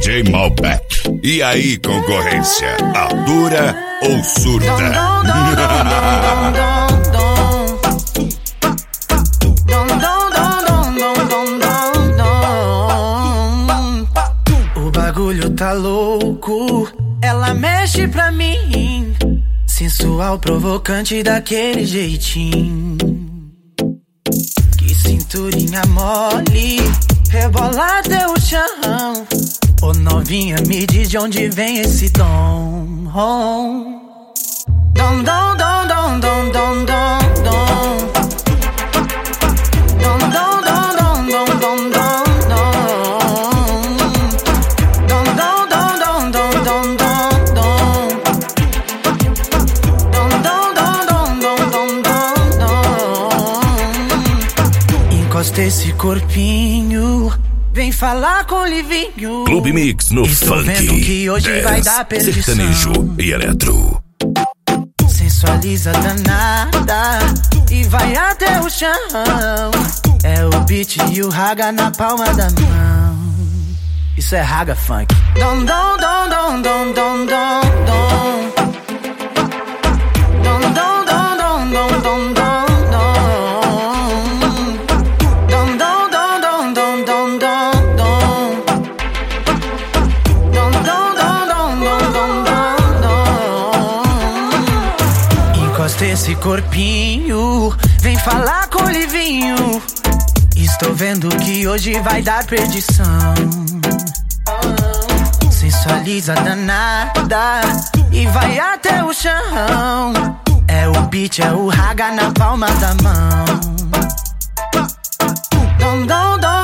DJ Malbec. E aí, concorrência, atura ou surta? O bagulho tá louco, ela mexe pra mim, sensual, provocante daquele jeitinho. Que cinturinha mole, rebola até o chão. Ô novinha, me diz de onde vem esse dom. Dom, dom, dom, dom, dom, dom, dom, dom. Dom, dom, dom, dom, dom, dom, dom, dom. Dom, dom, dom, dom, dom, dom, dom, dom. Dom, dom, dom, dom, dom, dom, dom. Encosta esse corpinho, vem falar com o Livinho. Clube Mix no Estou funk. vendo que hoje vai dar perdição. Sertanejo e eletro. Sensualiza danada e vai até o chão. É o beat e o raga na palma da mão. Isso é raga funk. Dom, dom, dom, dom, dom, dom, dom, dom. Dom, dom, dom, dom, dom, dom, dom. Esse corpinho, vem falar com o Livinho. Estou vendo que hoje vai dar perdição. Sensualiza danada e vai até o chão. É o beat, é o raga na palma da mão. Dom, dom, dom.